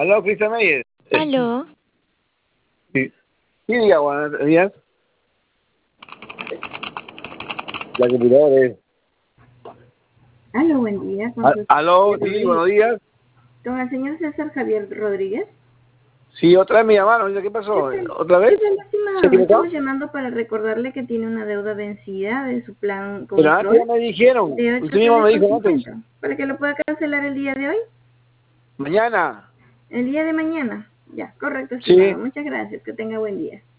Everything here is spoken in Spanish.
Aló, Cristian Meyer. Aló. Sí, sí, diga, buenos días. La computadora es. Aló, buen día. Con Aló, Javier sí, Rodríguez. buenos días. Con el señor César Javier Rodríguez. Sí, otra vez me llamaron. ¿Qué pasó? ¿Otra vez? ¿Qué tal, ¿Se estimado? equivocó? Estamos llamando para recordarle que tiene una deuda vencida de su plan Pero antes ya control me dijeron. de Usted 8 mismo soles me con dijo antes. 50. Para que lo pueda cancelar el día de hoy. Mañana. El día de mañana. Ya, correcto, Sí. estimado. Muchas gracias. Que tenga buen día.